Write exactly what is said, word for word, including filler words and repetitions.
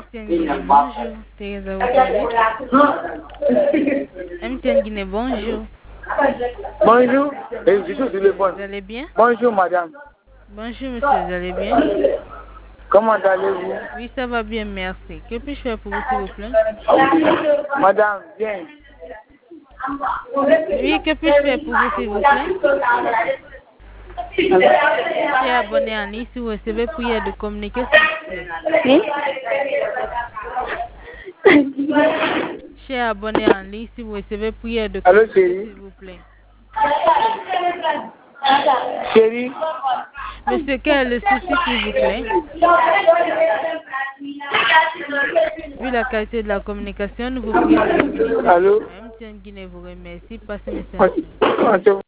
T N Guinée, bonjour. Teresa, vous allez? M T N Guinée, bonjour. Bonjour. Et je suis sur le phone. Vous allez bien? Bonjour, madame. Bonjour, monsieur, vous allez bien? Comment allez-vous? Oui, ça va bien, merci. Que puis-je faire pour vous, s'il vous plaît? Madame, bien. Oui, que puis-je faire pour vous, s'il vous plaît? J'ai abonné en ligne si vous recevez prière de communiquer, s'il vous plaît. J'ai abonné en ligne si vous recevez prière de Allô, communiquer, chérie? s'il vous plaît. Chérie? Monsieur, quel est le souci, s'il vous plaît? Vu la qualité de la communication, nous vous prions de communiquer. Allô? M T N Guinée vous remercie. Passez mes services.